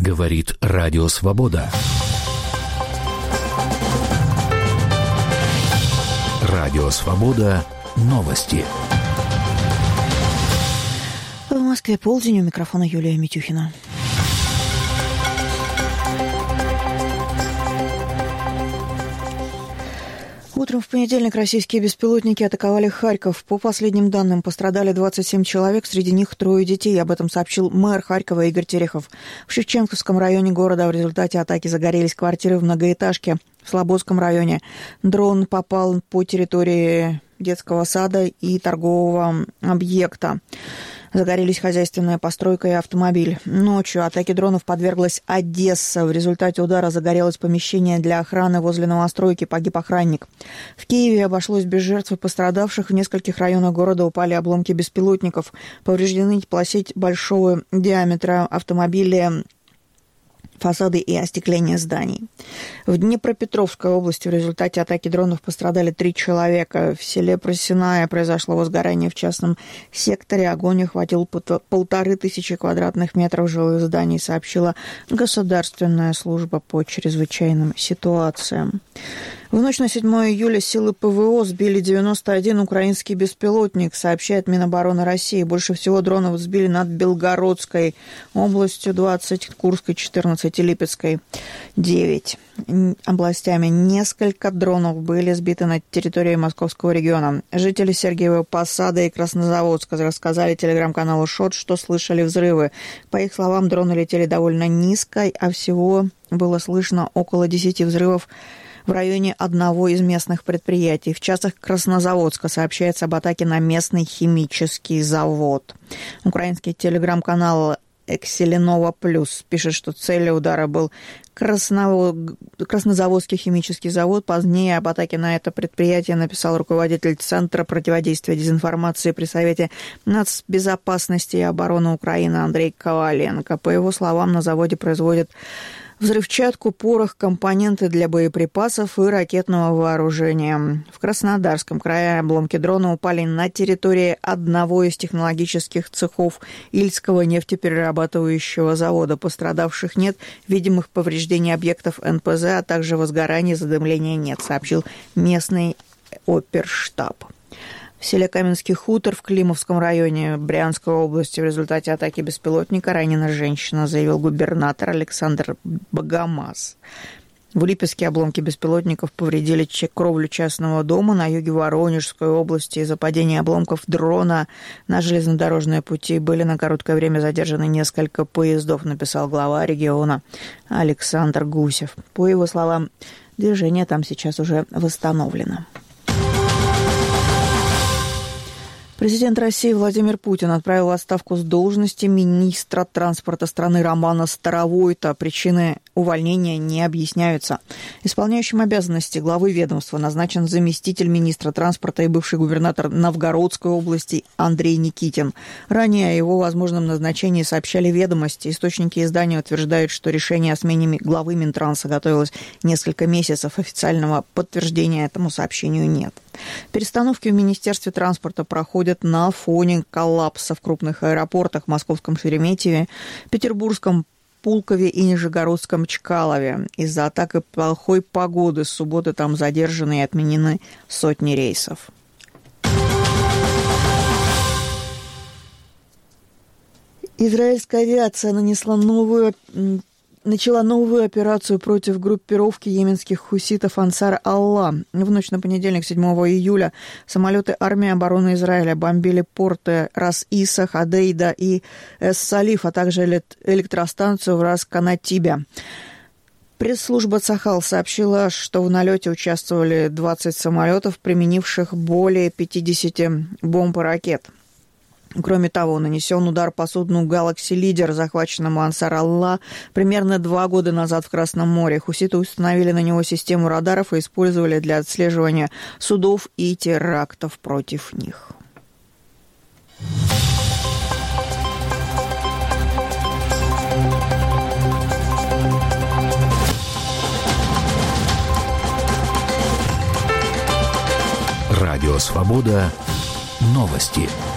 Говорит Радио Свобода. Радио Свобода. Новости. В Москве полдень, у микрофона Юлия Митюхина. Утром в понедельник российские беспилотники атаковали Харьков. По последним данным, пострадали 27 человек, среди них 3 детей. Об этом сообщил мэр Харькова Игорь Терехов. В Шевченковском районе города в результате атаки загорелись квартиры в многоэтажке. В Слободском районе дрон попал по территории детского сада и торгового объекта. Загорелись хозяйственная постройка и автомобиль. Ночью атаке дронов подверглась Одесса. В результате удара загорелось помещение для охраны возле новостройки. Погиб охранник. В Киеве обошлось без жертв и пострадавших. В нескольких районах города упали обломки беспилотников. Повреждены теплосеть большого диаметра, автомобили, фасады и остекление зданий. В Днепропетровской области в результате атаки дронов пострадали 3 человека. В селе Просиная произошло возгорание в частном секторе. Огонь охватил 1500 квадратных метров жилых зданий, сообщила Государственная служба по чрезвычайным ситуациям. В ночь на 7 июля силы ПВО сбили 91 украинский беспилотник, сообщает Минобороны России. Больше всего дронов сбили над Белгородской областью 20, Курской 14 и Липецкой 9 областями. Несколько дронов были сбиты на территории Московского региона. Жители Сергиева Посада и Краснозаводска рассказали телеграм-каналу ШОТ, что слышали взрывы. По их словам, дроны летели довольно низко, а всего было слышно около 10 взрывов в районе одного из местных предприятий. В часах Краснозаводска сообщается об атаке на местный химический завод. Украинский телеграм-канал Экселенова Плюс пишет, что целью удара был Краснозаводский химический завод. Позднее об атаке на это предприятие написал руководитель Центра противодействия дезинформации при Совете нацбезопасности и обороны Украины Андрей Коваленко. По его словам, на заводе производят взрывчатку, порох, компоненты для боеприпасов и ракетного вооружения. В Краснодарском крае обломки дрона упали на территории одного из технологических цехов Ильского нефтеперерабатывающего завода. Пострадавших нет, видимых повреждений объектов НПЗ, а также возгораний и задымления нет, сообщил местный оперштаб. В селе Каменский хутор в Климовском районе Брянской области в результате атаки беспилотника ранена женщина, заявил губернатор Александр Богомаз. В Липецке обломки беспилотников повредили кровлю частного дома на юге Воронежской области. Из-за падения обломков дрона на железнодорожные пути были на короткое время задержаны несколько поездов, написал глава региона Александр Гусев. По его словам, движение там сейчас уже восстановлено. Президент России Владимир Путин отправил в отставку с должности министра транспорта страны Романа Старовойта. Причины увольнения не объясняются. Исполняющим обязанности главы ведомства назначен заместитель министра транспорта и бывший губернатор Новгородской области Андрей Никитин. Ранее о его возможном назначении сообщали «Ведомости». Источники издания утверждают, что решение о смене главы Минтранса готовилось несколько месяцев. Официального подтверждения этому сообщению нет. Перестановки в Министерстве транспорта проходят на фоне коллапса в крупных аэропортах в московском Шереметьеве, петербургском Пулкове и нижегородском Чкалове. Из-за атак и плохой погоды с субботы там задержаны и отменены сотни рейсов. Израильская авиация начала новую операцию против группировки йеменских хуситов «Ансар Аллах». В ночь на понедельник, 7 июля, самолеты армии обороны Израиля бомбили порты Рас-Иса, Ходейда и Эс-Салиф, а также электростанцию в Рас-Канатибе. Пресс-служба Цахал сообщила, что в налете участвовали 20 самолетов, применивших более 50 бомб и ракет. Кроме того, нанесен удар по судну «Галакси Лидер», захваченному «Ансар Аллах» примерно 2 года назад в Красном море. Хуситы установили на него систему радаров и использовали для отслеживания судов и терактов против них. Радио «Свобода». Новости.